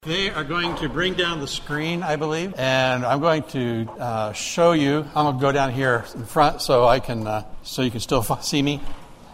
They are going to bring down the screen, I believe, and I'm going to show you. I'm going to go down here in front so I can, so you can still see me.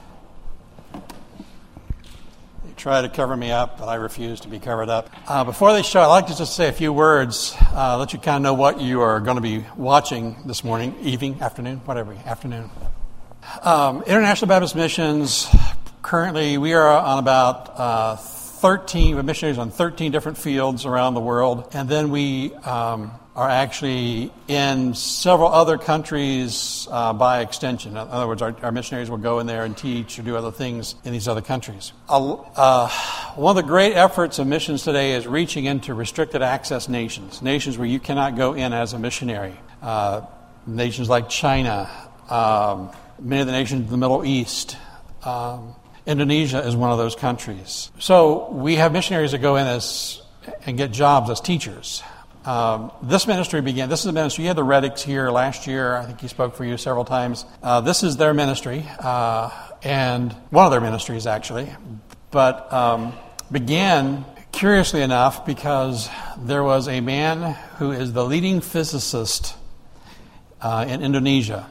They try to cover me up, but I refuse to be covered up. Before they show, I'd like to just say a few words, let you kind of know what you are going to be watching this morning, evening, afternoon, whatever, afternoon. International Baptist Missions. Currently, we are on about 13 missionaries on 13 different fields around the world, and then we are actually in several other countries by extension. In other words, our missionaries will go in there and teach or do other things in these other countries. One of the great efforts of missions today is reaching into restricted access nations where you cannot go in as a missionary. Nations like China, many of the nations of the Middle East. Indonesia is one of those countries. So we have missionaries that go in and get jobs as teachers. This ministry began, this is a ministry, you had the Reddicks here last year. I think he spoke for you several times. This is their ministry, and one of their ministries actually, but began, curiously enough, because there was a man who is the leading physicist in Indonesia,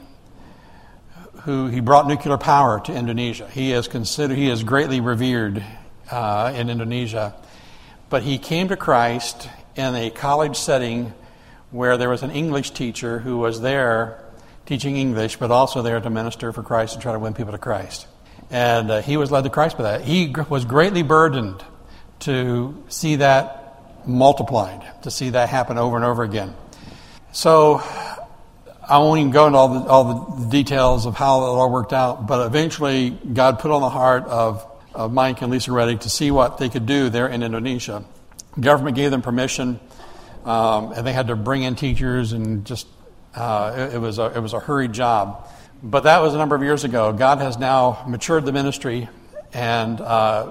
who he brought nuclear power to Indonesia. He is greatly revered in Indonesia. But he came to Christ in a college setting where there was an English teacher who was there teaching English, but also there to minister for Christ and try to win people to Christ. And he was led to Christ by that. He was greatly burdened to see that multiplied, to see that happen over and over again. So I won't even go into all the details of how it all worked out, but eventually God put on the heart of Mike and Lisa Reddick to see what they could do there in Indonesia. The government gave them permission, and they had to bring in teachers, and just it was a hurried job. But that was a number of years ago. God has now matured the ministry, and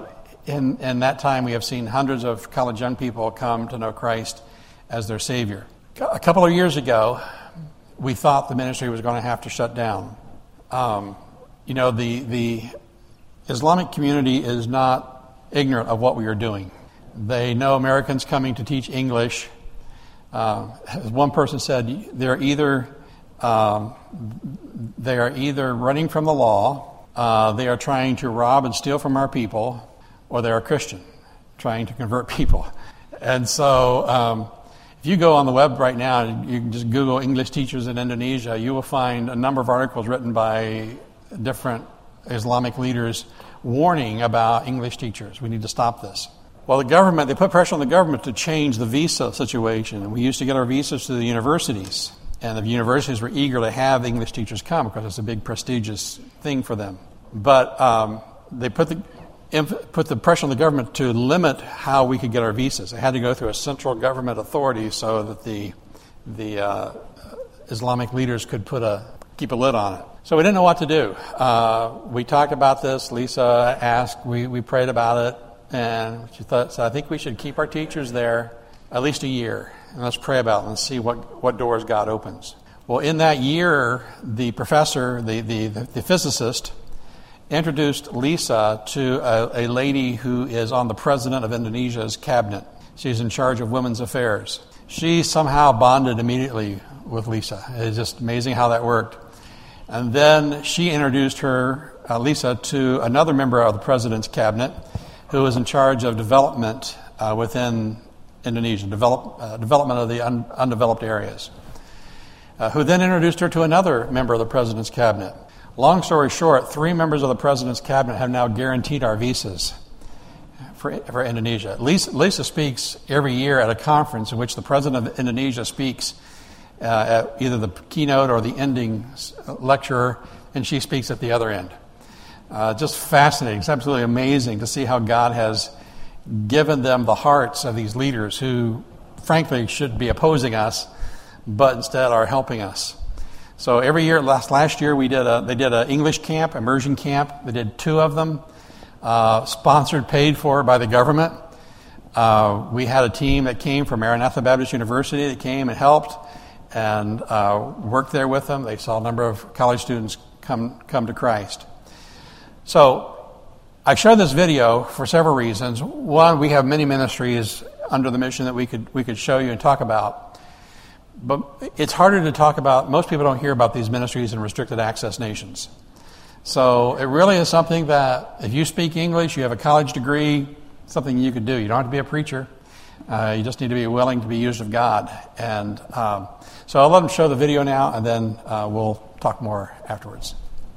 in that time we have seen hundreds of college young people come to know Christ as their Savior. A couple of years ago, we thought the ministry was going to have to shut down. The Islamic community is not ignorant of what we are doing. They know Americans coming to teach English. As one person said, they are either running from the law, they are trying to rob and steal from our people, or they are Christian, trying to convert people. And so if you go on the web right now, you can just Google English teachers in Indonesia, you will find a number of articles written by different Islamic leaders warning about English teachers. We need to stop this. Well, they put pressure on the government to change the visa situation. We used to get our visas to the universities, and the universities were eager to have English teachers come because it's a big prestigious thing for them. But they put the pressure on the government to limit how we could get our visas. It had to go through a central government authority so that the Islamic leaders could keep a lid on it. So we didn't know what to do. We talked about this. Lisa asked. We prayed about it, and she thought, so I think we should keep our teachers there at least a year, and let's pray about it and see what doors God opens. Well, in that year, the professor, the physicist, introduced Lisa to a lady who is on the president of Indonesia's cabinet. She's in charge of women's affairs. She somehow bonded immediately with Lisa. It's just amazing how that worked. And then she introduced Lisa, to another member of the president's cabinet who was in charge of development within Indonesia, development of the undeveloped areas, who then introduced her to another member of the president's cabinet. Long story short, 3 members of the president's cabinet have now guaranteed our visas for Indonesia. Lisa speaks every year at a conference in which the president of Indonesia speaks at either the keynote or the ending lecture, and she speaks at the other end. Just fascinating. It's absolutely amazing to see how God has given them the hearts of these leaders who, frankly, should be opposing us, but instead are helping us. So every year, last year, they did an English camp, immersion camp. They did 2 of them, sponsored, paid for by the government. We had a team that came from Maranatha Baptist University that came and helped and worked there with them. They saw a number of college students come to Christ. So I share this video for several reasons. One, we have many ministries under the mission that we could show you and talk about. But it's harder to talk about. Most people don't hear about these ministries in restricted access nations. So it really is something that if you speak English, you have a college degree, something you could do. You don't have to be a preacher. You just need to be willing to be used of God. And so I'll let them show the video now, and then we'll talk more afterwards.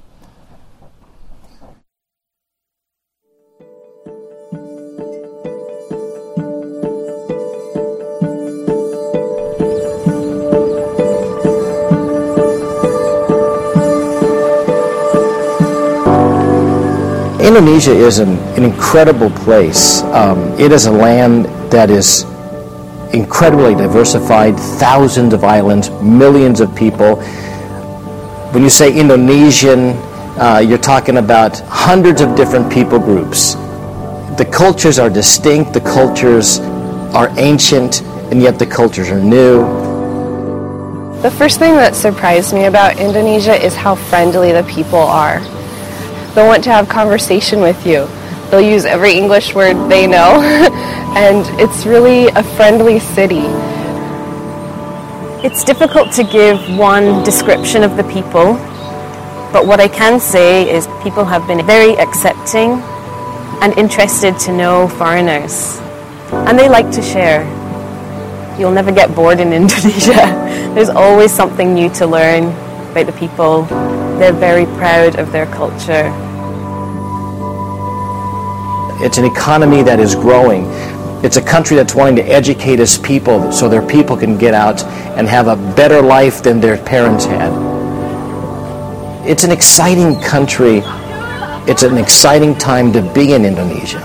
Indonesia is an incredible place. It is a land that is incredibly diversified, thousands of islands, millions of people. When you say Indonesian, you're talking about hundreds of different people groups. The cultures are distinct, the cultures are ancient, and yet the cultures are new. The first thing that surprised me about Indonesia is how friendly the people are. They'll want to have conversation with you. They'll use every English word they know, and it's really a friendly city. It's difficult to give one description of the people, but what I can say is people have been very accepting and interested to know foreigners, and they like to share. You'll never get bored in Indonesia. There's always something new to learn about the people. They're very proud of their culture. It's an economy that is growing. It's a country that's wanting to educate its people so their people can get out and have a better life than their parents had. It's an exciting country. It's an exciting time to be in Indonesia.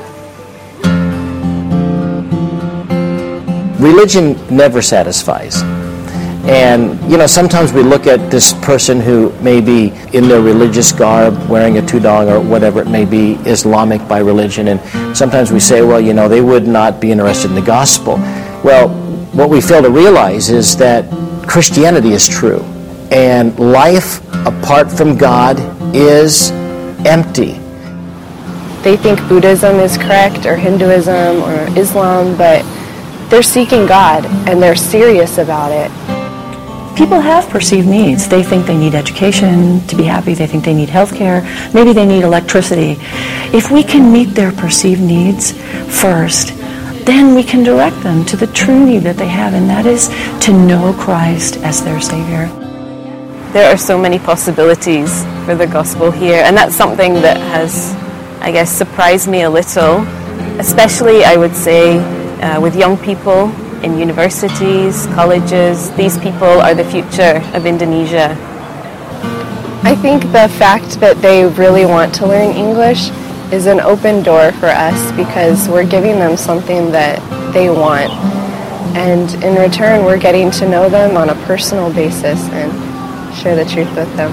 Religion never satisfies. And, sometimes we look at this person who may be in their religious garb, wearing a tudong or whatever it may be, Islamic by religion, and sometimes we say, well, they would not be interested in the gospel. Well, what we fail to realize is that Christianity is true, and life apart from God is empty. They think Buddhism is correct, or Hinduism, or Islam, but they're seeking God, and they're serious about it. People have perceived needs. They think they need education to be happy. They think they need health care. Maybe they need electricity. If we can meet their perceived needs first, then we can direct them to the true need that they have, and that is to know Christ as their Savior. There are so many possibilities for the gospel here, and that's something that has, I guess, surprised me a little, especially, I would say, with young people in universities, colleges. These people are the future of Indonesia. I think the fact that they really want to learn English is an open door for us because we're giving them something that they want. And in return, we're getting to know them on a personal basis and share the truth with them.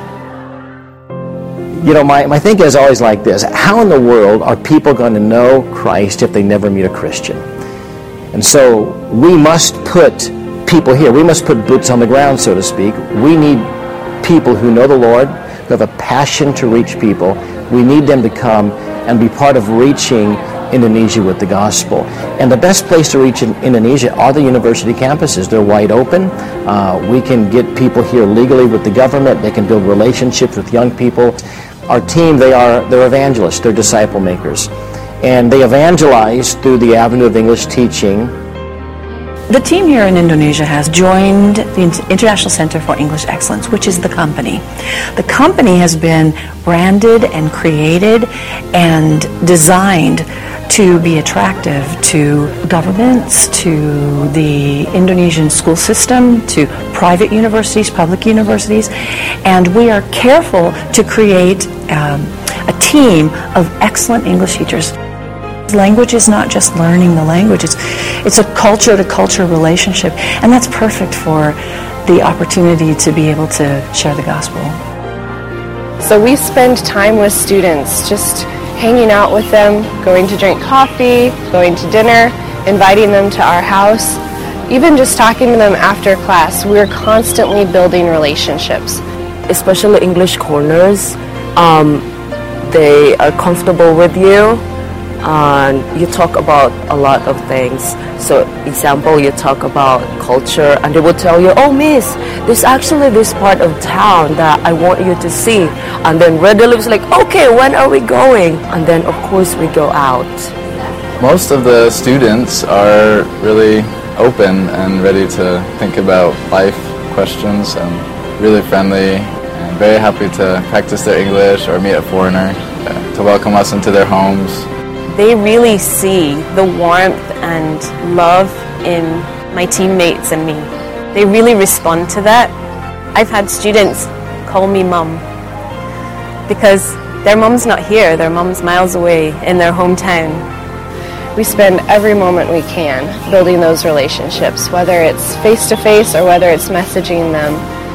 My thinking is always like this. How in the world are people going to know Christ if they never meet a Christian? And so we must put people here. We must put boots on the ground, so to speak. We need people who know the Lord, who have a passion to reach people. We need them to come and be part of reaching Indonesia with the gospel. And the best place to reach in Indonesia are the university campuses. They're wide open. We can get people here legally with the government. They can build relationships with young people. Our team, they're evangelists. They're disciple makers. And they evangelize through the avenue of English teaching. The team here in Indonesia has joined the International Center for English Excellence, which is the company. The company has been branded and created and designed to be attractive to governments, to the Indonesian school system, to private universities, public universities, and we are careful to create a team of excellent English teachers. Language is not just learning the language, it's a culture-to-culture relationship, and that's perfect for the opportunity to be able to share the gospel. So we spend time with students, just hanging out with them, going to drink coffee, going to dinner, inviting them to our house, even just talking to them after class. We're constantly building relationships. Especially English corners, they are comfortable with you. and you talk about a lot of things. So, example, you talk about culture, and they will tell you, oh, miss, there's actually this part of town that I want you to see. And then Red Lips like, okay, when are we going? And then, of course, we go out. Most of the students are really open and ready to think about life questions, and really friendly and very happy to practice their English or meet a foreigner, to welcome us into their homes. They really see the warmth and love in my teammates and me. They really respond to that. I've had students call me mum because their mum's not here, their mum's miles away in their hometown. We spend every moment we can building those relationships, whether it's face-to-face or whether it's messaging them.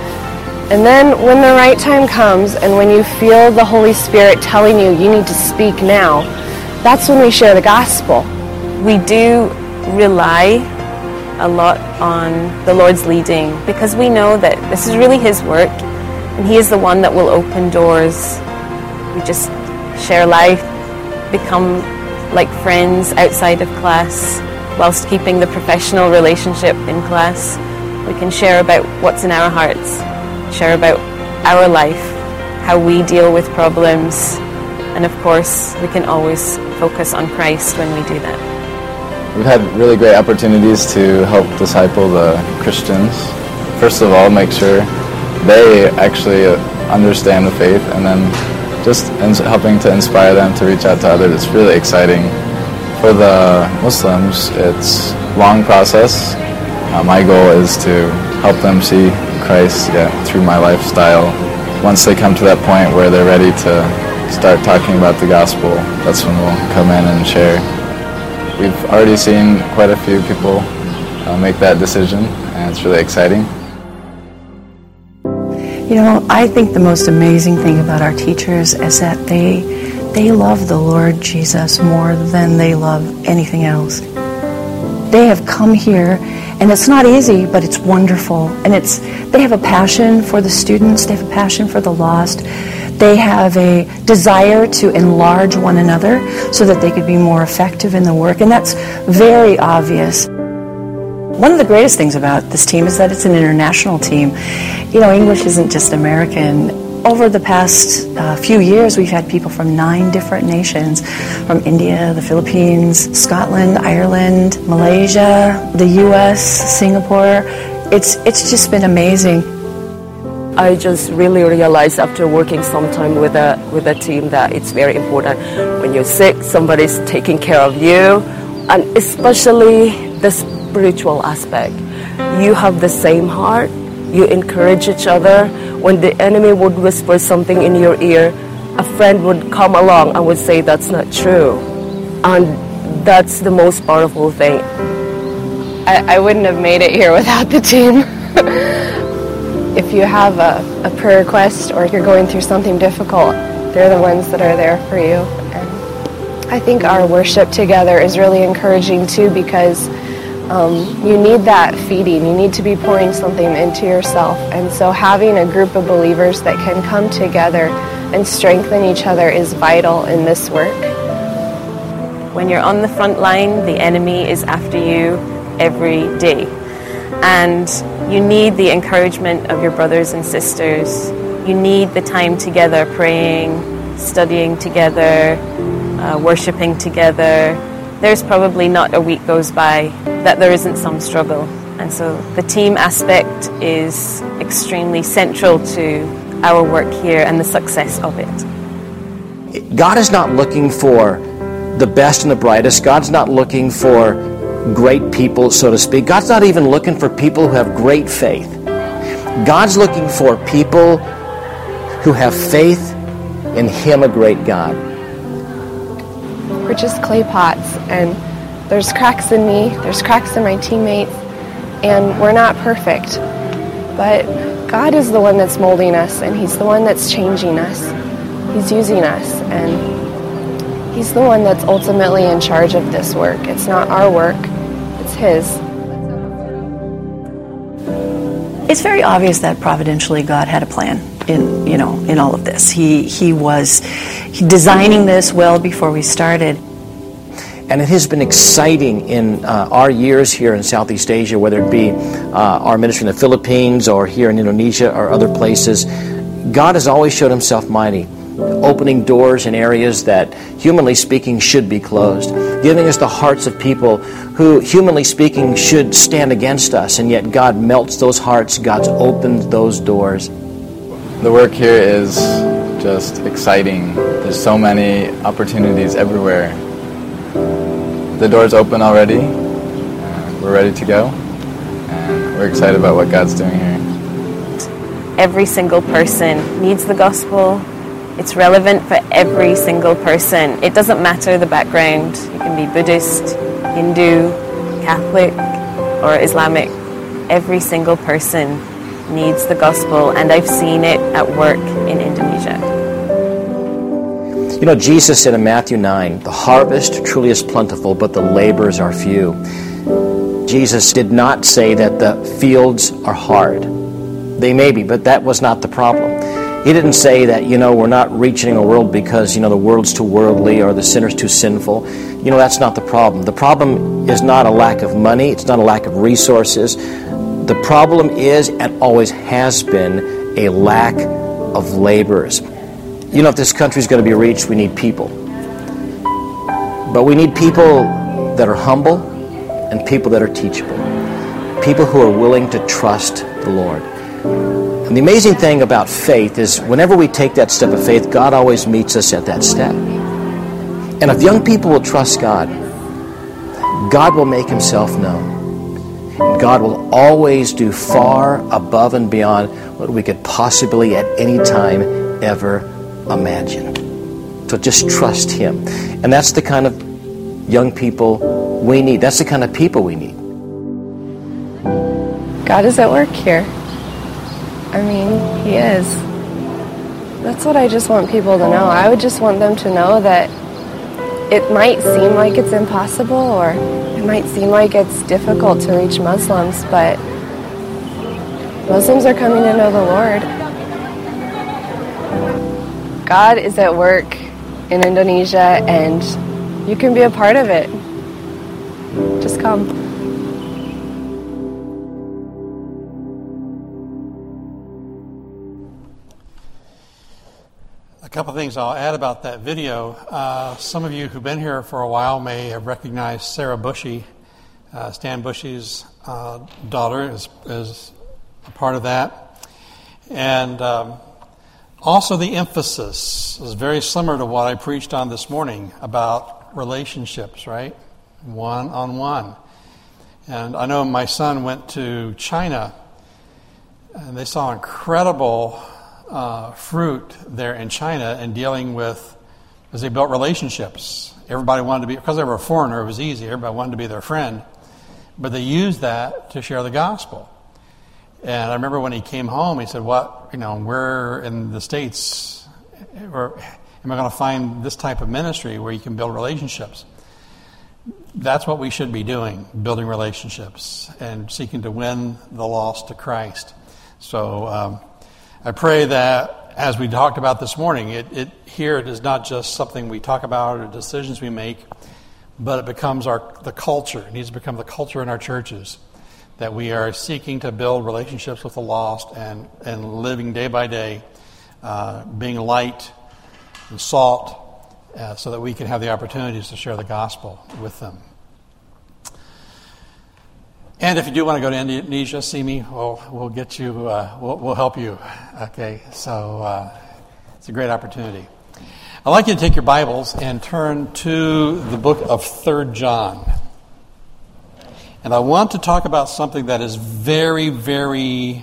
And then when the right time comes and when you feel the Holy Spirit telling you you need to speak now, that's when we share the gospel. We do rely a lot on the Lord's leading because we know that this is really His work and He is the one that will open doors. We just share life, become like friends outside of class whilst keeping the professional relationship in class. We can share about what's in our hearts, share about our life, how we deal with problems, and of course we can always focus on Christ when we do that. We've had really great opportunities to help disciple the Christians. First of all, make sure they actually understand the faith, and then just helping to inspire them to reach out to others. It's really exciting. For the Muslims, it's a long process. My goal is to help them see Christ through my lifestyle. Once they come to that point where they're ready to start talking about the gospel, that's when we'll come in and share. We've already seen quite a few people make that decision, and it's really exciting. You know, I think the most amazing thing about our teachers is that they love the Lord Jesus more than they love anything else. They have come here, and it's not easy, but it's wonderful. And they have a passion for the students, they have a passion for the lost. They have a desire to enlarge one another so that they could be more effective in the work, and that's very obvious. One of the greatest things about this team is that it's an international team. You know, English isn't just American. Over the past few years, we've had people from 9 different nations, from India, the Philippines, Scotland, Ireland, Malaysia, the U.S., Singapore. It's just been amazing. I just really realized after working some time with a team that it's very important. When you're sick, somebody's taking care of you, and especially the spiritual aspect. You have the same heart. You encourage each other. When the enemy would whisper something in your ear, a friend would come along and would say that's not true. And that's the most powerful thing. I wouldn't have made it here without the team. If you have a prayer request or you're going through something difficult, they're the ones that are there for you. And I think our worship together is really encouraging too, because you need that feeding. You need to be pouring something into yourself. And so having a group of believers that can come together and strengthen each other is vital in this work. When you're on the front line, the enemy is after you every day. And you need the encouragement of your brothers and sisters. You need the time together, praying, studying together, worshiping together. There's probably not a week goes by that there isn't some struggle. And so the team aspect is extremely central to our work here and the success of it. God is not looking for the best and the brightest. God's not looking for great people, so to speak. God's not even looking for people who have great faith. God's looking for people who have faith in Him, a great God. We're just clay pots, and there's cracks in me, there's cracks in my teammates, and we're not perfect. But God is the one that's molding us, and He's the one that's changing us. He's using us, and He's the one that's ultimately in charge of this work. It's not our work, it's His. It's very obvious that providentially God had a plan in all of this. He was designing this well before we started. And it has been exciting in our years here in Southeast Asia, whether it be our ministry in the Philippines or here in Indonesia or other places. God has always showed himself mighty, opening doors in areas that, humanly speaking, should be closed, giving us the hearts of people who, humanly speaking, should stand against us, and yet God melts those hearts. God's opened those doors. The work here is just exciting. There's so many opportunities everywhere. The door's open already. We're ready to go, and we're excited about what God's doing here. Every single person needs the gospel. It's relevant for every single person. It doesn't matter the background. You can be Buddhist, Hindu, Catholic, or Islamic. Every single person needs the gospel, and I've seen it at work in Indonesia. You know, Jesus said in Matthew 9, the harvest truly is plentiful, but the laborers are few. Jesus did not say that the fields are hard. They may be, but that was not the problem. He didn't say that, we're not reaching a world because, the world's too worldly or the sinner's too sinful. That's not the problem. The problem is not a lack of money. It's not a lack of resources. The problem is, and always has been, a lack of laborers. If this country is going to be reached, we need people. But we need people that are humble and people that are teachable. People who are willing to trust the Lord. And the amazing thing about faith is whenever we take that step of faith, God always meets us at that step. And if young people will trust God, God will make himself known. God will always do far above and beyond what we could possibly at any time ever imagine. So just trust him. And that's the kind of young people we need. That's the kind of people we need. God is at work here. He is. That's what I just want people to know. I would just want them to know that it might seem like it's impossible, or it might seem like it's difficult to reach Muslims, but Muslims are coming to know the Lord. God is at work in Indonesia, and you can be a part of it. Just come. A couple of things I'll add about that video. Some of you who've been here for a while may have recognized Sarah Bushy. Stan Bushy's daughter is a part of that. And also the emphasis is very similar to what I preached on this morning about relationships, right? One-on-one. And I know my son went to China, and they saw incredible fruit there in China in dealing with, as they built relationships. Everybody wanted to be, because they were a foreigner, it was easy. Everybody wanted to be their friend. But they used that to share the gospel. And I remember when he came home, he said, we're in the States, or am I going to find this type of ministry where you can build relationships? That's what we should be doing, building relationships and seeking to win the lost to Christ. So I pray that, as we talked about this morning, it is not just something we talk about or decisions we make, but it becomes the culture. It needs to become the culture in our churches, that we are seeking to build relationships with the lost and living day by day, being light and salt, so that we can have the opportunities to share the gospel with them. And if you do want to go to Indonesia, see me. We'll get you. We'll help you. Okay, so it's a great opportunity. I'd like you to take your Bibles and turn to the book of 3 John. And I want to talk about something that is very, very,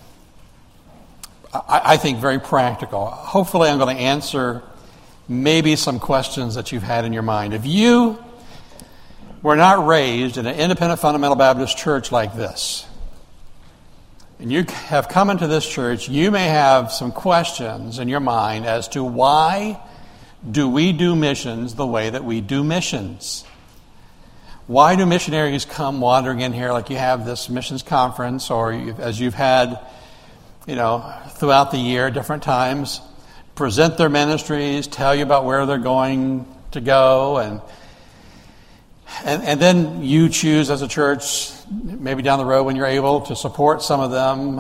I think, very practical. Hopefully I'm going to answer maybe some questions that you've had in your mind. If you were not raised in an independent fundamental Baptist church like this, and you have come into this church, you may have some questions in your mind as to why do we do missions the way that we do missions? Why do missionaries come wandering in here like you have this missions conference, or as you've had, throughout the year, different times, present their ministries, tell you about where they're going to go, and And then you choose as a church, maybe down the road when you're able, to support some of them.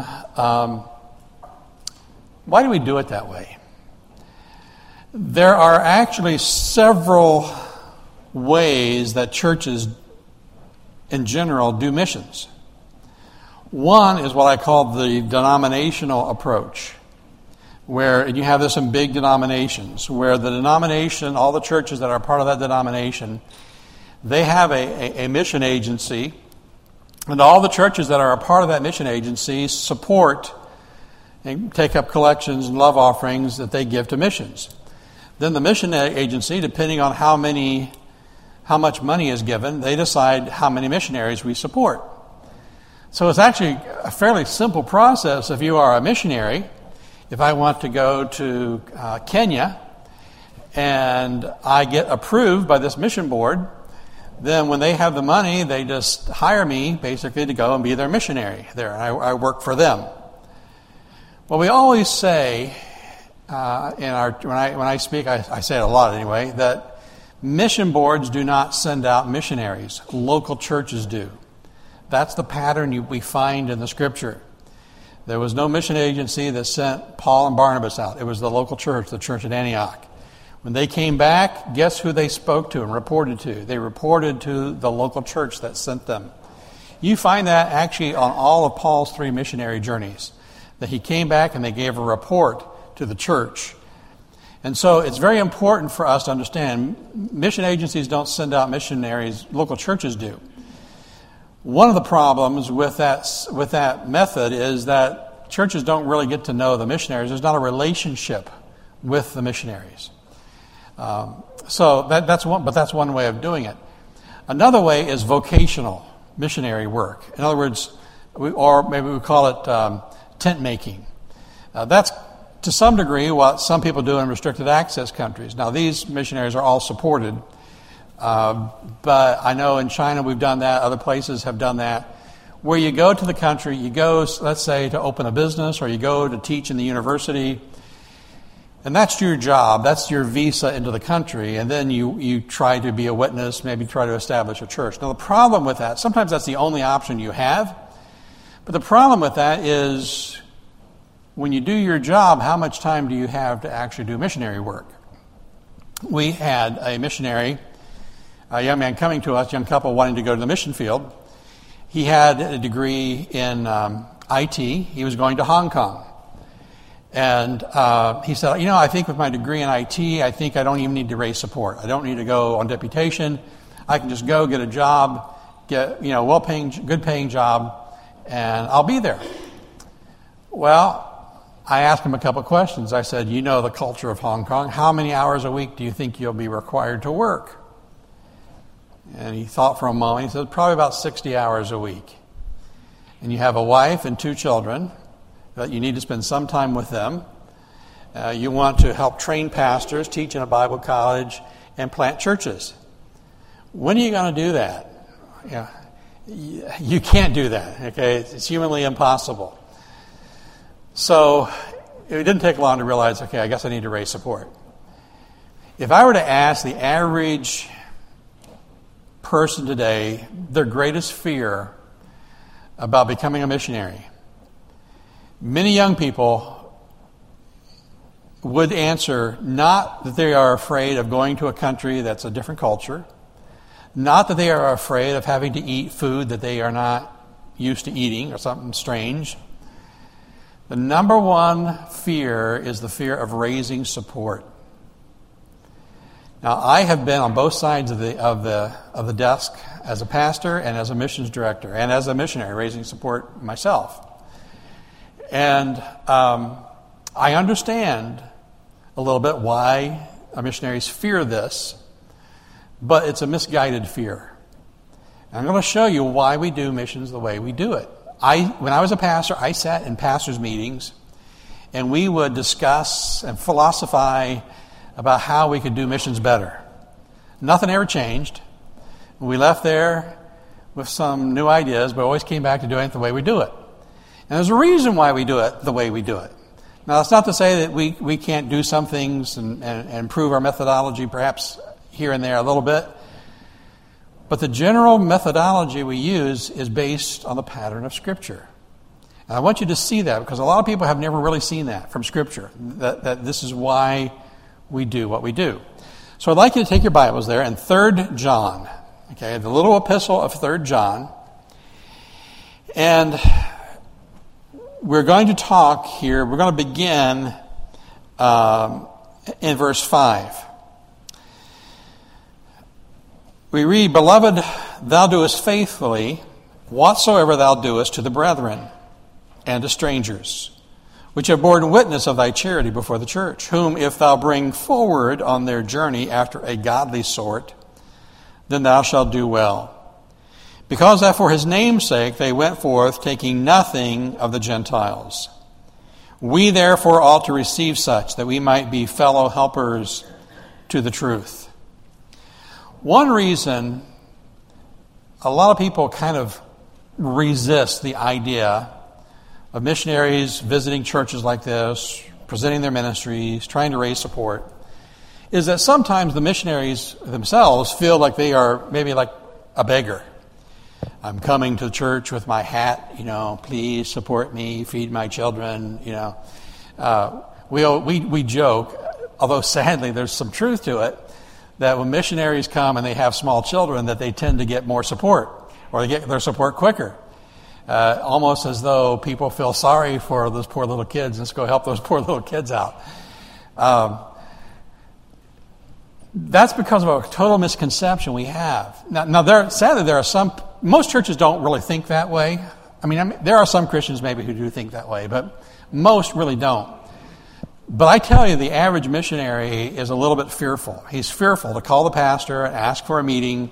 Why do we do it that way? There are actually several ways that churches in general do missions. One is what I call the denominational approach, where you have this in big denominations, where the denomination, all the churches that are part of that denomination, they have a mission agency, and all the churches that are a part of that mission agency support and take up collections and love offerings that they give to missions. Then the mission agency, depending on how much money is given, they decide how many missionaries we support. So it's actually a fairly simple process. If you are a missionary, if I want to go to Kenya and I get approved by this mission board, then when they have the money, they just hire me basically to go and be their missionary there. I work for them. Well, we always say when I speak, I say it a lot anyway, that mission boards do not send out missionaries. Local churches do. That's the pattern we find in the Scripture. There was no mission agency that sent Paul and Barnabas out. It was the local church, the church at Antioch. When they came back, guess who they spoke to and reported to? They reported to the local church that sent them. You find that actually on all of Paul's 3 missionary journeys, that he came back and they gave a report to the church. And so it's very important for us to understand mission agencies don't send out missionaries, local churches do. One of the problems with that method is that churches don't really get to know the missionaries. There's not a relationship with the missionaries. So that's one way of doing it. Another way is vocational missionary work. In other words, or maybe we call it tent making. That's to some degree what some people do in restricted access countries. Now, these missionaries are all supported, but I know in China we've done that. Other places have done that, where you go to the country, you go, let's say, to open a business, or you go to teach in the university, and that's your job. That's your visa into the country, and then you try to be a witness, maybe try to establish a church. Now, the problem with that, sometimes that's the only option you have, but the problem with that is when you do your job, how much time do you have to actually do missionary work? We had a missionary, a young man coming to us, young couple wanting to go to the mission field. He had a degree in IT. He was going to Hong Kong. And he said, I think with my degree in IT, I think I don't even need to raise support. I don't need to go on deputation. I can just go get a job, get well-paying, good-paying job, and I'll be there. Well, I asked him a couple of questions. I said, you know the culture of Hong Kong. How many hours a week do you think you'll be required to work? And he thought for a moment. He said, probably about 60 hours a week. And you have a wife and 2 children that you need to spend some time with them. You want to help train pastors, teach in a Bible college, and plant churches. When are you going to do that? You can't do that. Okay, it's humanly impossible. So it didn't take long to realize, okay, I guess I need to raise support. If I were to ask the average person today their greatest fear about becoming a missionary, many young people would answer not that they are afraid of going to a country that's a different culture, not that they are afraid of having to eat food that they are not used to eating or something strange. The number one fear is the fear of raising support. Now, I have been on both sides of the desk as a pastor and as a missions director and as a missionary raising support myself. And I understand a little bit why missionaries fear this, but it's a misguided fear. And I'm going to show you why we do missions the way we do it. When I was a pastor, I sat in pastors' meetings, and we would discuss and philosophize about how we could do missions better. Nothing ever changed. We left there with some new ideas, but always came back to doing it the way we do it. And there's a reason why we do it the way we do it. Now, that's not to say that we can't do some things and improve our methodology perhaps here and there a little bit. But the general methodology we use is based on the pattern of Scripture. And I want you to see that, because a lot of people have never really seen that from Scripture, that this is why we do what we do. So I'd like you to take your Bibles there in 3 John, okay, the little epistle of 3 John. And we're going to talk here, we're going to begin in verse 5. We read, "Beloved, thou doest faithfully whatsoever thou doest to the brethren and to strangers, which have borne witness of thy charity before the church, whom if thou bring forward on their journey after a godly sort, then thou shalt do well. Because that for his name's sake they went forth, taking nothing of the Gentiles. We therefore ought to receive such, that we might be fellow helpers to the truth." One reason a lot of people kind of resist the idea of missionaries visiting churches like this, presenting their ministries, trying to raise support, is that sometimes the missionaries themselves feel like they are maybe like a beggar. I'm coming to church with my hat, please support me, feed my children, We joke, although sadly there's some truth to it, that when missionaries come and they have small children, that they tend to get more support, or they get their support quicker. Almost as though people feel sorry for those poor little kids. Let's go help those poor little kids out. That's because of a total misconception we have. Now sadly, there are most churches don't really think that way. I mean, there are some Christians maybe who do think that way, but most really don't. But I tell you, the average missionary is a little bit fearful. He's fearful to call the pastor and ask for a meeting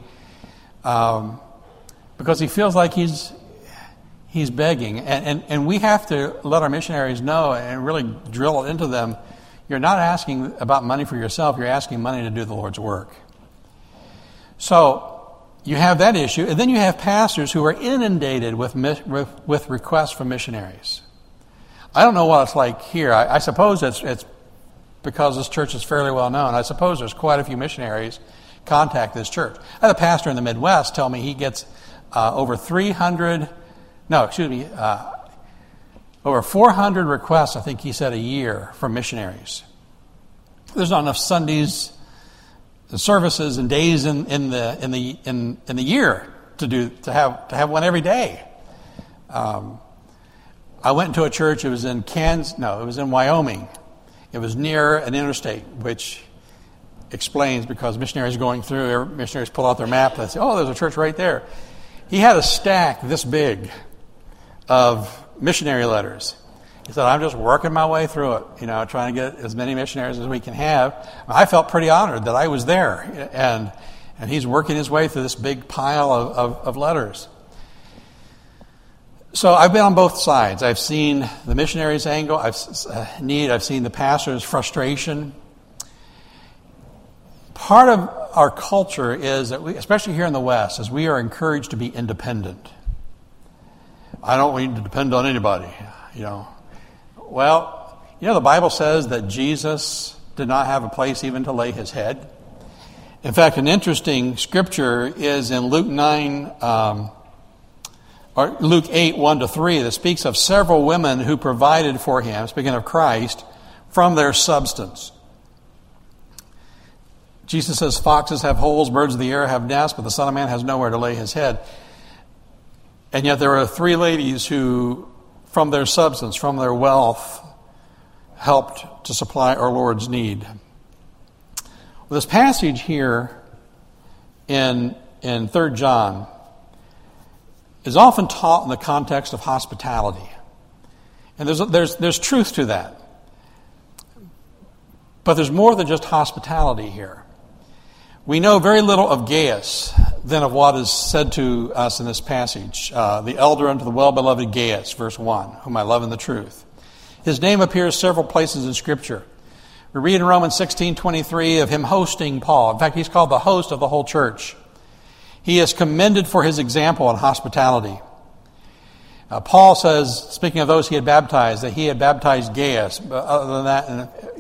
because he feels like he's begging. And we have to let our missionaries know and really drill it into them. You're not asking about money for yourself. You're asking money to do the Lord's work. So you have that issue. And then you have pastors who are inundated with requests from missionaries. I don't know what it's like here. I suppose it's because this church is fairly well known. I suppose there's quite a few missionaries contact this church. I had a pastor in the Midwest tell me he gets over 400 requests, I think he said, a year from missionaries. There's not enough Sundays, services, and days in the year to have one every day. I went into a church. It was in it was in Wyoming. It was near an interstate, which explains because missionaries going through. Missionaries pull out their map and say, "Oh, there's a church right there." He had a stack this big of missionary letters. He said, "I'm just working my way through it, trying to get as many missionaries as we can have." I felt pretty honored that I was there, and he's working his way through this big pile of letters. So I've been on both sides. I've seen the missionaries' angle, I've seen the pastor's frustration. Part of our culture is that we, especially here in the West, is we are encouraged to be independent. I don't need to depend on anybody, Well, the Bible says that Jesus did not have a place even to lay his head. In fact, an interesting scripture is in Luke 8, 1-3, that speaks of several women who provided for him, speaking of Christ, from their substance. Jesus says, "Foxes have holes, birds of the air have nests, but the Son of Man has nowhere to lay his head." And yet there are 3 ladies who, from their substance, from their wealth, helped to supply our Lord's need. Well, this passage here in 3 John is often taught in the context of hospitality. And there's truth to that. But there's more than just hospitality here. We know very little of Gaius than of what is said to us in this passage. The elder unto the well-beloved Gaius, verse 1, whom I love in the truth. His name appears several places in Scripture. We read in Romans 16:23 of him hosting Paul. In fact, he's called the host of the whole church. He is commended for his example in hospitality. Paul says, speaking of those he had baptized, that he had baptized Gaius. But other than that,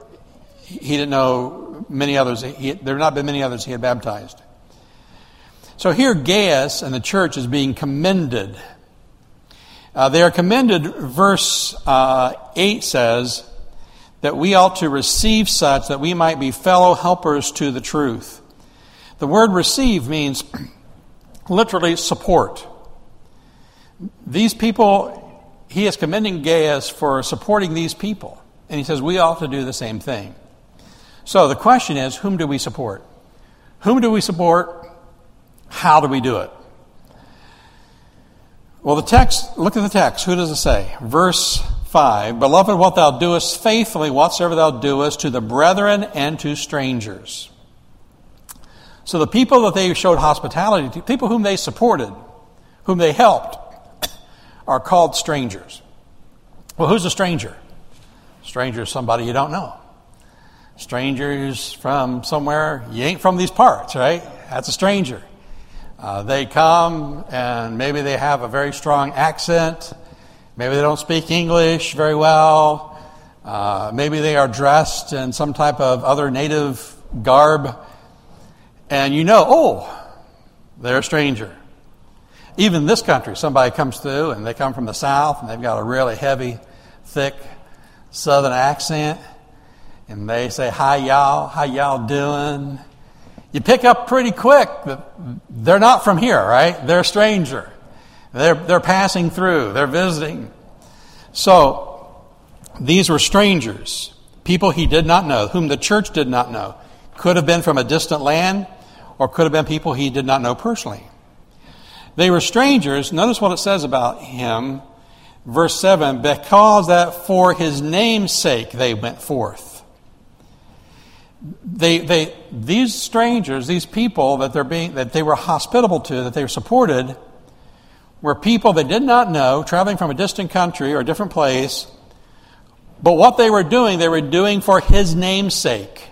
he didn't know many others. There had not been many others he had baptized. So here Gaius and the church is being commended. They are commended, verse 8 says, that we ought to receive such that we might be fellow helpers to the truth. The word receive means literally support. These people, he is commending Gaius for supporting these people. And he says we ought to do the same thing. So the question is, whom do we support? Whom do we support? How do we do it? Well, the text, look at the text. Who does it say? Verse 5, Beloved, what thou doest faithfully, whatsoever thou doest, to the brethren and to strangers. So the people that they showed hospitality to, people whom they supported, whom they helped, are called strangers. Well, who's a stranger? Stranger is somebody you don't know. Strangers from somewhere, you ain't from these parts, right? That's a stranger. They come and maybe they have a very strong accent. Maybe they don't speak English very well. Maybe they are dressed in some type of other native garb. And you know, oh, they're a stranger. Even in this country, somebody comes through and they come from the South and they've got a really heavy, thick Southern accent. And they say, hi y'all, how y'all doing? You pick up pretty quick that they're not from here, right? They're a stranger. They're passing through. They're visiting. So these were strangers, people he did not know, whom the church did not know. Could have been from a distant land or could have been people he did not know personally. They were strangers. Notice what it says about him. Verse 7, because that for his name's sake they went forth. These strangers, these people that they were hospitable to, that they were supported, were people they did not know, traveling from a distant country or a different place. But what they were doing for his name's sake.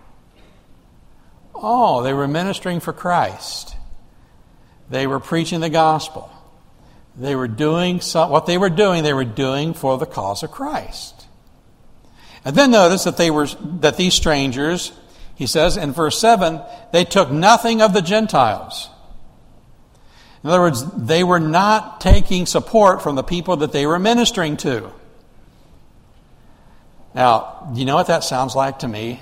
Oh, they were ministering for Christ. They were preaching the gospel. They were doing what they were doing for the cause of Christ. And then notice that these strangers, he says in verse 7, they took nothing of the Gentiles. In other words, they were not taking support from the people that they were ministering to. Now, do you know what that sounds like to me?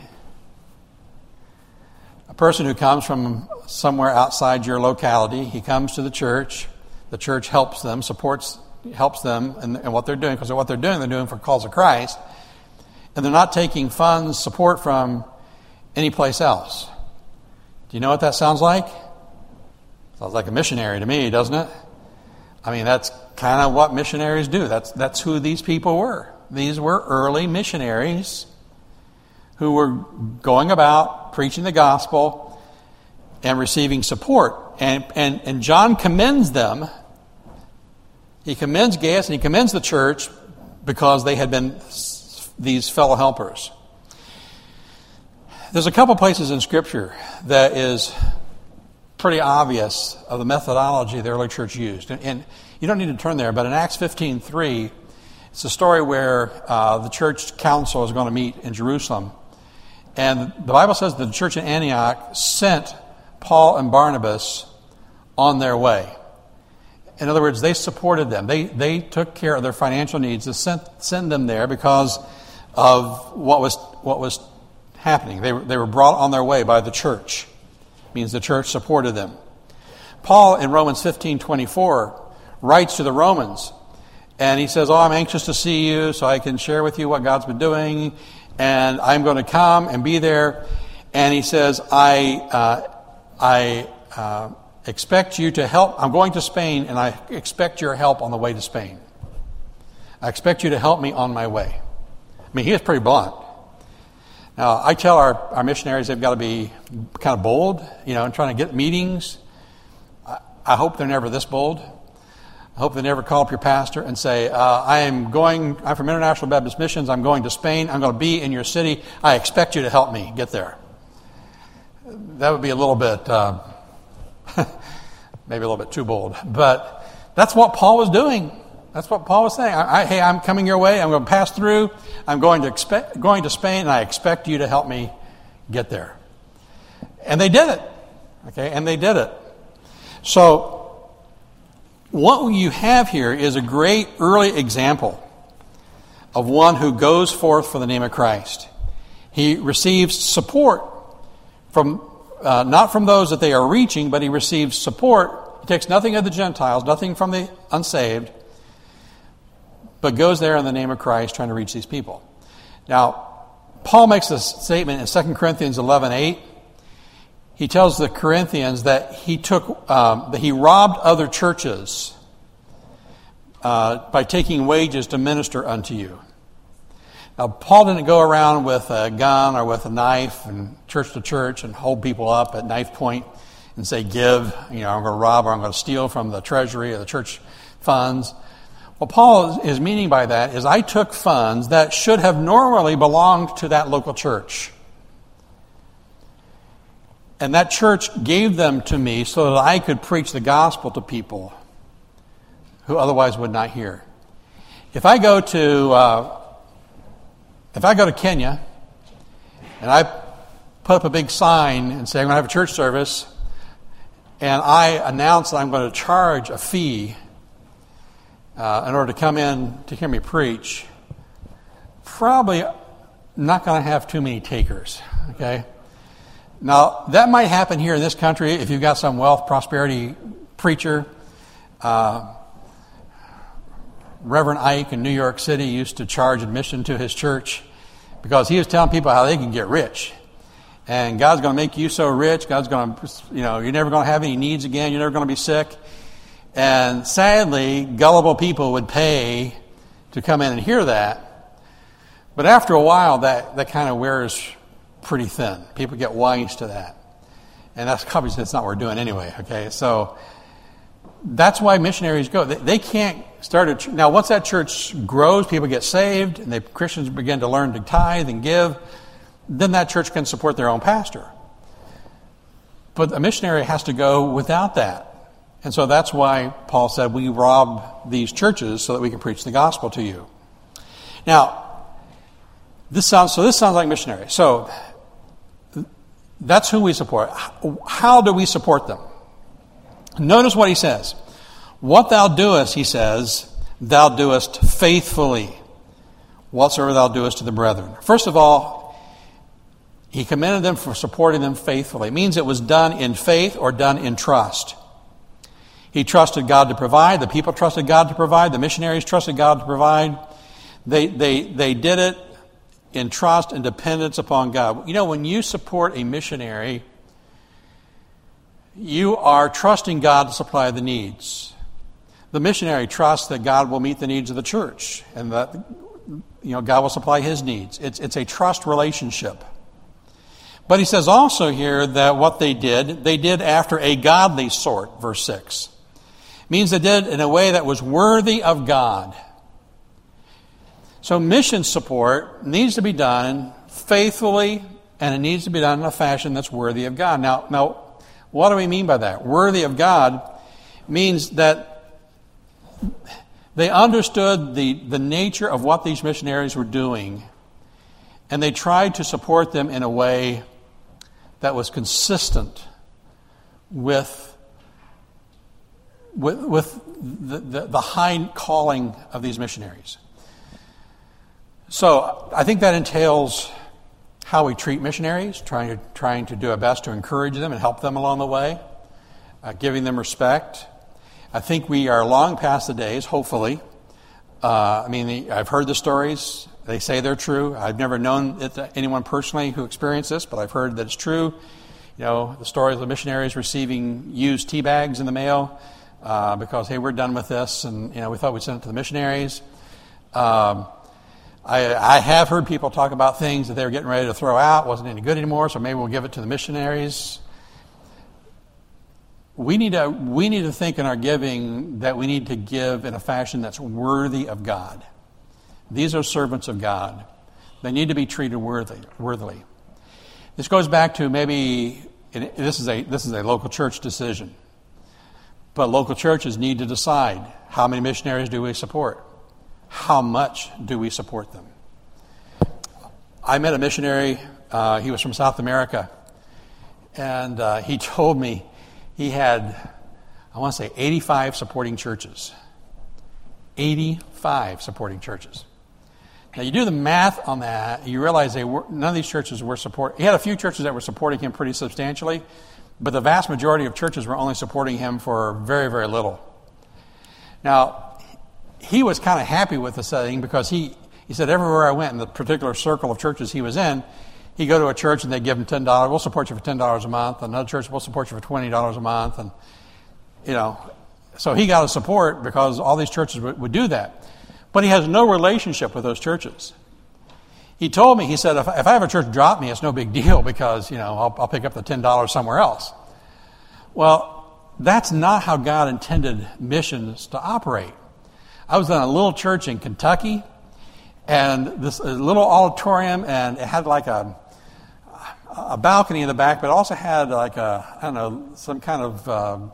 A person who comes from somewhere outside your locality, he comes to the church helps them, helps them in what they're doing, because what they're doing for the cause of Christ, and they're not taking funds, support from any place else. Do you know what that sounds like? Sounds like a missionary to me, doesn't it? I mean, that's kind of what missionaries do. That's who these people were. These were early missionaries who were going about preaching the gospel and receiving support. And John commends them. He commends Gaius and he commends the church because they had been these fellow helpers. There's a couple places in Scripture that is pretty obvious of the methodology the early church used. And you don't need to turn there, but in Acts 15:3, it's a story where the church council is going to meet in Jerusalem. And the Bible says that the church in Antioch sent Paul and Barnabas on their way. In other words, they supported them. They took care of their financial needs to send them there because of what was happening. They were brought on their way by the church. It means the church supported them. Paul in Romans 15:24 writes to the Romans, and he says, I'm anxious to see you so I can share with you what God's been doing, and I'm going to come and be there. And he says, I expect you to help. I'm going to Spain, and I expect your help on the way to Spain. I expect you to help me on my way. I mean, he is pretty blunt. Now, I tell our missionaries they've got to be kind of bold, in trying to get meetings. I hope they're never this bold. I hope they never call up your pastor and say, I'm from International Baptist Missions. I'm going to Spain. I'm going to be in your city. I expect you to help me get there. That would be a little bit, maybe a little bit too bold. But that's what Paul was doing. That's what Paul was saying. Hey, I'm coming your way. I'm going to pass through. I'm going to Spain, and I expect you to help me get there. And they did it. Okay, and they did it. So, what you have here is a great early example of one who goes forth for the name of Christ. He receives support from, not from those that they are reaching, but he receives support. He takes nothing of the Gentiles, nothing from the unsaved, but goes there in the name of Christ trying to reach these people. Now, Paul makes this statement in 2 Corinthians 11:8. He tells the Corinthians that he robbed other churches by taking wages to minister unto you. Now, Paul didn't go around with a gun or with a knife and church to church and hold people up at knife point and say, give, I'm going to rob or I'm going to steal from the treasury or the church funds. What Paul is meaning by that is I took funds that should have normally belonged to that local church. And that church gave them to me so that I could preach the gospel to people who otherwise would not hear. If I go to Kenya and I put up a big sign and say I'm going to have a church service and I announce that I'm going to charge a fee in order to come in to hear me preach, probably not going to have too many takers, okay? Now, that might happen here in this country if you've got some wealth prosperity preacher. Reverend Ike in New York City used to charge admission to his church because he was telling people how they can get rich. And God's going to make you so rich. God's going to, you're never going to have any needs again. You're never going to be sick. And sadly, gullible people would pay to come in and hear that. But after a while, that kind of wears pretty thin. People get wise to that. And that's obviously not what we're doing anyway, okay? So that's why missionaries go. They can't start a church. Now, once that church grows, people get saved, and Christians begin to learn to tithe and give, then that church can support their own pastor. But a missionary has to go without that. And so that's why Paul said, we rob these churches so that we can preach the gospel to you. Now, this sounds like missionaries. So that's who we support. How do we support them? Notice what he says. What thou doest, he says, thou doest faithfully, whatsoever thou doest to the brethren. First of all, he commended them for supporting them faithfully. It means it was done in faith or done in trust. He trusted God to provide. The people trusted God to provide. The missionaries trusted God to provide. They did it in trust and dependence upon God. When you support a missionary, you are trusting God to supply the needs. The missionary trusts that God will meet the needs of the church and that God will supply his needs. It's a trust relationship. But he says also here that what they did after a godly sort, verse 6. It means they did in a way that was worthy of God. So mission support needs to be done faithfully, and it needs to be done in a fashion that's worthy of God. Now, what do we mean by that? Worthy of God means that they understood the nature of what these missionaries were doing, and they tried to support them in a way that was consistent with the high calling of these missionaries. So I think that entails how we treat missionaries, trying to do our best to encourage them and help them along the way, giving them respect. I think we are long past the days, hopefully. I've heard the stories. They say they're true. I've never known anyone personally who experienced this, but I've heard that it's true. The stories of the missionaries receiving used tea bags in the mail because, hey, we're done with this, and we thought we'd send it to the missionaries. I have heard people talk about things that they were getting ready to throw out, wasn't any good anymore, so maybe we'll give it to the missionaries. We need to think in our giving that we need to give in a fashion that's worthy of God. These are servants of God. They need to be treated worthily. This goes back to this is a local church decision. But local churches need to decide, how many missionaries do we support? How much do we support them? I met a missionary. He was from South America. And he told me he had I want to say 85 supporting churches. 85 supporting churches. Now, you do the math on that, you realize none of these churches were supporting. He had a few churches that were supporting him pretty substantially, but the vast majority of churches were only supporting him for very, very little. Now, he was kind of happy with the setting because he said everywhere I went in the particular circle of churches he was in, he'd go to a church and they'd give him $10. We'll support you for $10 a month. Another church, we'll support you for $20 a month. And, so he got a support because all these churches would do that. But he has no relationship with those churches. He told me, he said, if I have a church drop me, it's no big deal because, I'll pick up the $10 somewhere else. Well, that's not how God intended missions to operate. I was in a little church in Kentucky, and this little auditorium, and it had like a balcony in the back, but it also had like some kind of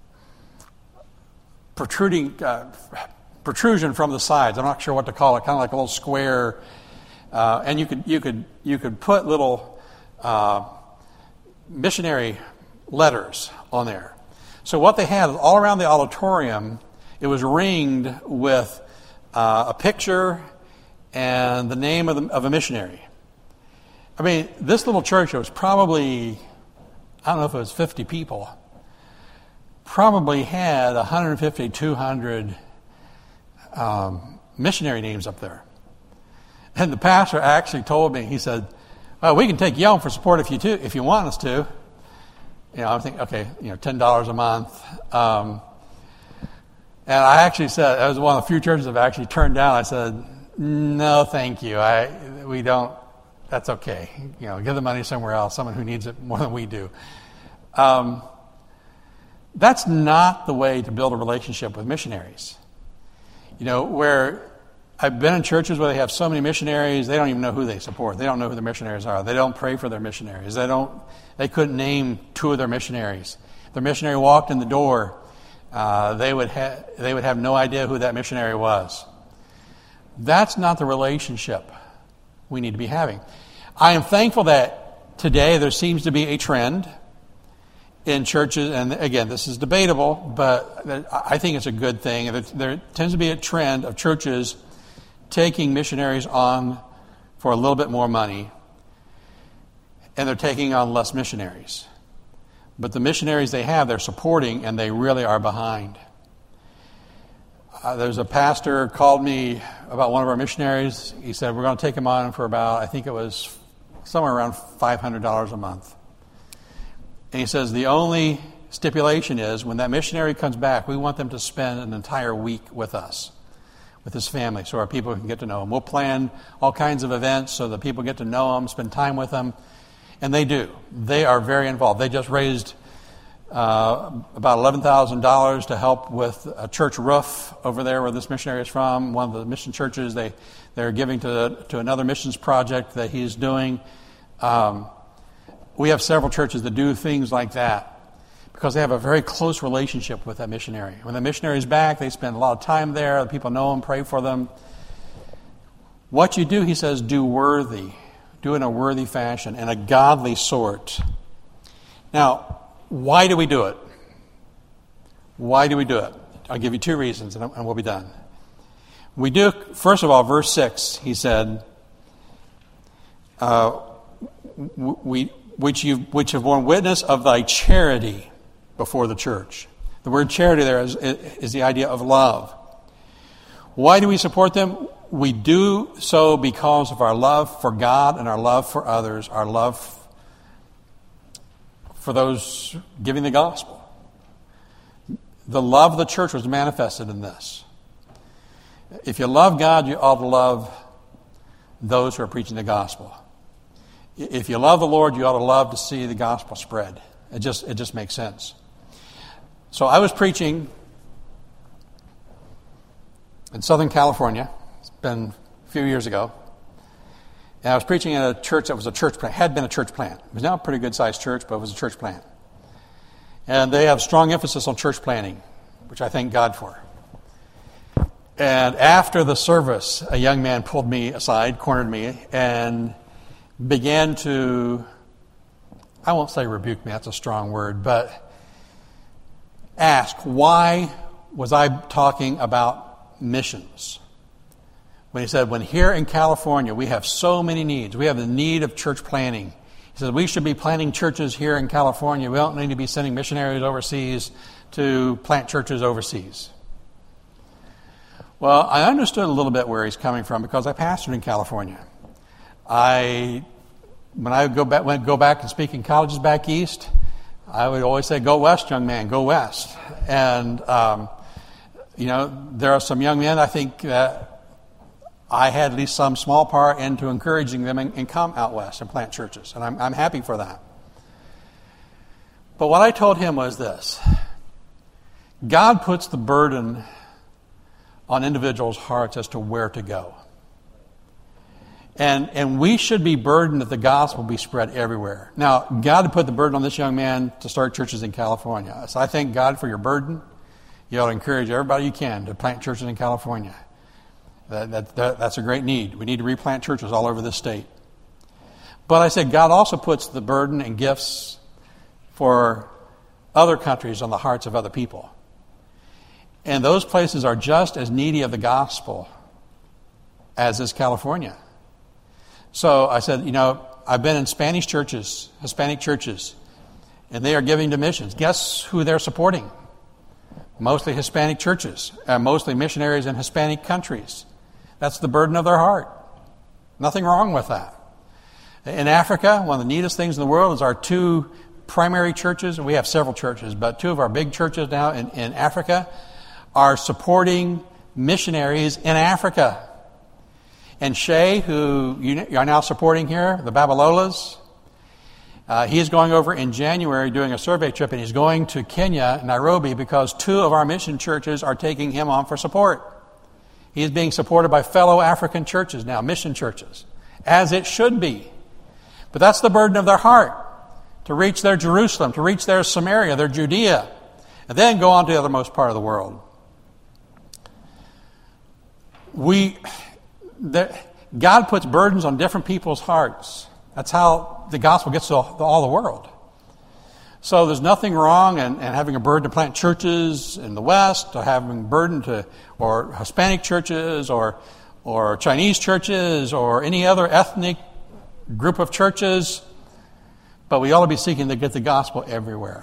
protrusion from the sides. I'm not sure what to call it, kind of like a little square. And you could put little missionary letters on there. So what they had all around the auditorium, it was ringed with a picture and the name of a missionary. I mean, this little church, it was probably, I don't know if it was 50 people, probably had 150, 200 missionary names up there. And the pastor actually told me, he said, well, we can take you on for support if you want us to. I'm thinking, okay, $10 a month. And I actually said, that was one of the few churches I've actually turned down. I said, no, thank you. We don't, that's okay. Give the money somewhere else, someone who needs it more than we do. That's not the way to build a relationship with missionaries. Where I've been in churches where they have so many missionaries, they don't even know who they support. They don't know who the missionaries are. They don't pray for their missionaries. They couldn't name two of their missionaries. If their missionary walked in the door, they would have no idea who that missionary was. That's not the relationship we need to be having. I am thankful that today there seems to be a trend in churches, and again, this is debatable, but I think it's a good thing. There tends to be a trend of churches taking missionaries on for a little bit more money, and they're taking on less missionaries. But the missionaries they have, they're supporting, and they really are behind. There's a pastor called me about one of our missionaries. He said, we're going to take him on for about, I think it was somewhere around $500 a month. And he says, the only stipulation is when that missionary comes back, we want them to spend an entire week with us, with his family, so our people can get to know him. We'll plan all kinds of events so that people get to know him, spend time with him. And they do. They are very involved. They just raised about $11,000 to help with a church roof over there where this missionary is from. One of the mission churches, they're giving to another missions project that he's doing. We have several churches that do things like that because they have a very close relationship with that missionary. When the missionary is back, they spend a lot of time there. The people know them, pray for them. What you do, he says, do worthy. Do in a worthy fashion, in a godly sort. Now, why do we do it? Why do we do it? I'll give you two reasons, and we'll be done. We do, first of all, verse 6, he said, which have borne witness of thy charity before the church. The word charity there is the idea of love. Why do we support them? We do so because of our love for God and our love for others, our love for those giving the gospel. The love of the church was manifested in this. If you love God, you ought to love those who are preaching the gospel. If you love the Lord, you ought to love to see the gospel spread. It just makes sense. So I was preaching in Southern California. It's been a few years ago. And I was preaching in a church that was a church plant, had been a church plant. It was now a pretty good-sized church, but it was a church plant. And they have strong emphasis on church planting, which I thank God for. And after the service, a young man pulled me aside, cornered me, and began to, I won't say rebuke me, that's a strong word, but asked, why was I talking about missions? When he said, when here in California we have so many needs, we have the need of church planting. He said, we should be planting churches here in California. We don't need to be sending missionaries overseas to plant churches overseas. Well, I understood a little bit where he's coming from because I pastored in California. When I go back and speak in colleges back east, I would always say, go west, young man, go west. And, there are some young men, I think, that I had at least some small part into encouraging them and come out west and plant churches. And I'm happy for that. But what I told him was this. God puts the burden on individuals' hearts as to where to go. And we should be burdened that the gospel be spread everywhere. Now, God had put the burden on this young man to start churches in California. So I thank God for your burden. You ought to encourage everybody you can to plant churches in California. That's a great need. We need to replant churches all over this state. But I said God also puts the burden and gifts for other countries on the hearts of other people. And those places are just as needy of the gospel as is California. So I said, I've been in Spanish churches, Hispanic churches, and they are giving to missions. Guess who they're supporting? Mostly Hispanic churches, mostly missionaries in Hispanic countries. That's the burden of their heart. Nothing wrong with that. In Africa, one of the neatest things in the world is our two primary churches. We have several churches, but two of our big churches now in Africa are supporting missionaries in Africa. And Shay, who you are now supporting here, the Babalolas, he is going over in January doing a survey trip, and he's going to Kenya, Nairobi, because two of our mission churches are taking him on for support. He is being supported by fellow African churches now, mission churches, as it should be. But that's the burden of their heart, to reach their Jerusalem, to reach their Samaria, their Judea, and then go on to the othermost part of the world. God puts burdens on different people's hearts. That's how the gospel gets to all the world. So there's nothing wrong in having a burden to plant churches in the West, or having a burden or Hispanic churches, or Chinese churches, or any other ethnic group of churches. But we ought to be seeking to get the gospel everywhere.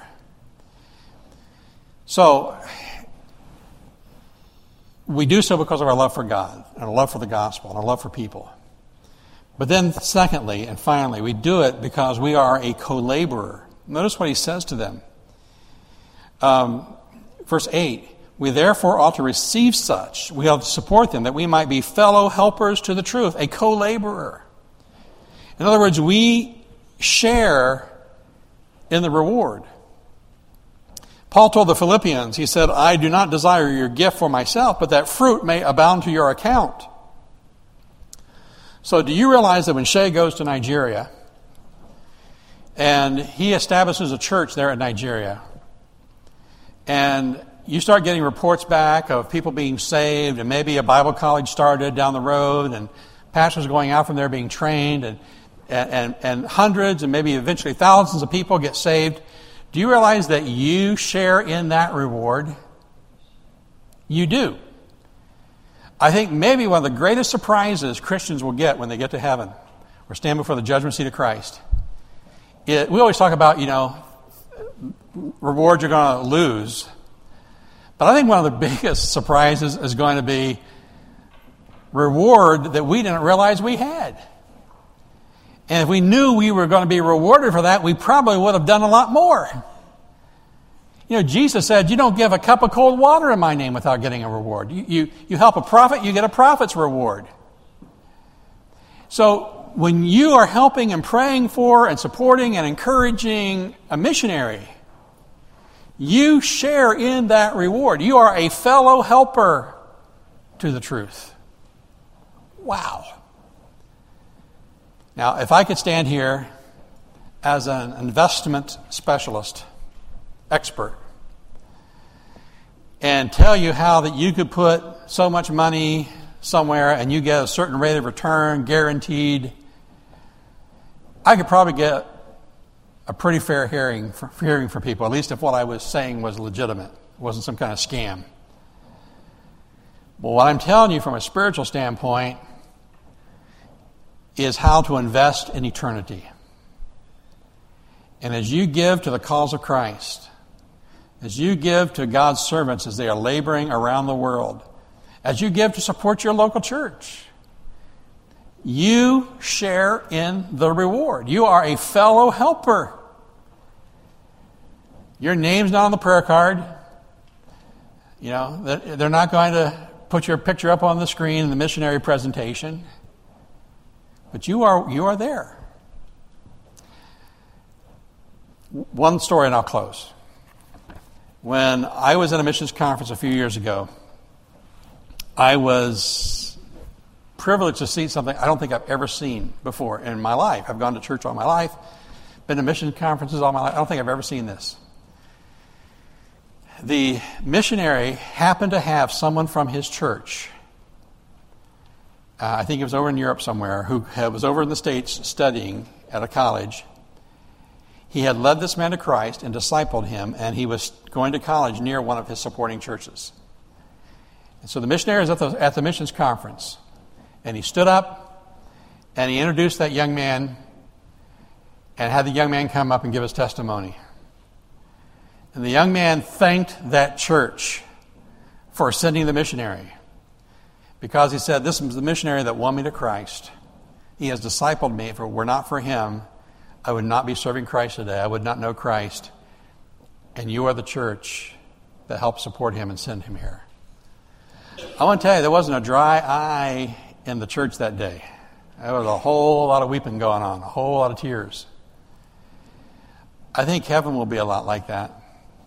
So we do so because of our love for God, and our love for the gospel, and our love for people. But then secondly and finally, we do it because we are a co-laborer. Notice what he says to them. Verse 8, we therefore ought to receive such. We ought to support them, that we might be fellow helpers to the truth, a co-laborer. In other words, we share in the reward. Paul told the Philippians, he said, I do not desire your gift for myself, but that fruit may abound to your account. So do you realize that when Shay goes to Nigeria, and he establishes a church there in Nigeria, and you start getting reports back of people being saved, and maybe a Bible college started down the road, and pastors going out from there being trained, and hundreds and maybe eventually thousands of people get saved. Do you realize that you share in that reward? You do. I think maybe one of the greatest surprises Christians will get when they get to heaven or stand before the judgment seat of Christ. We always talk about, rewards you're going to lose. But I think one of the biggest surprises is going to be reward that we didn't realize we had. And if we knew we were going to be rewarded for that, we probably would have done a lot more. Jesus said, you don't give a cup of cold water in my name without getting a reward. You help a prophet, you get a prophet's reward. So when you are helping and praying for and supporting and encouraging a missionary, you share in that reward. You are a fellow helper to the truth. Wow. Now, if I could stand here as an investment specialist, expert, and tell you how that you could put so much money somewhere and you get a certain rate of return guaranteed, I could probably get a pretty fair hearing for people, at least if what I was saying was legitimate. It wasn't some kind of scam. But what I'm telling you from a spiritual standpoint is how to invest in eternity. And as you give to the cause of Christ, as you give to God's servants as they are laboring around the world, as you give to support your local church, you share in the reward. You are a fellow helper. Your name's not on the prayer card. You know, they're not going to put your picture up on the screen in the missionary presentation. But you are there. One story and I'll close. When I was at a missions conference a few years ago, I was privileged to see something I don't think I've ever seen before in my life. I've gone to church all my life, been to mission conferences all my life. I don't think I've ever seen this. The missionary happened to have someone from his church, I think it was over in Europe somewhere, who was over in the States studying at a college. He had led this man to Christ and discipled him, and he was going to college near one of his supporting churches. And so the missionary was at the missions conference, and he stood up, and he introduced that young man, and had the young man come up and give his testimony. And the young man thanked that church for sending the missionary, because he said, "This was the missionary that won me to Christ. He has discipled me. If it were not for him, I would not be serving Christ today. I would not know Christ. And you are the church that helped support him and send him here." I want to tell you, there wasn't a dry eye in the church that day. There was a whole lot of weeping going on, a whole lot of tears. I think heaven will be a lot like that.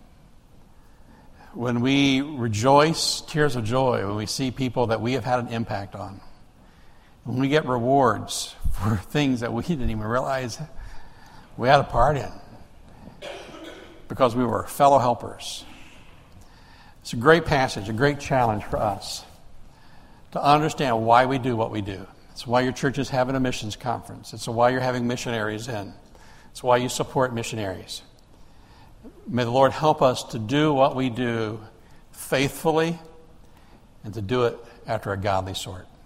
When we rejoice, tears of joy, when we see people that we have had an impact on, when we get rewards for things that we didn't even realize we had a part in, because we were fellow helpers. It's a great passage, a great challenge for us to understand why we do what we do. It's why your church is having a missions conference. It's why you're having missionaries in. It's why you support missionaries. May the Lord help us to do what we do faithfully and to do it after a godly sort.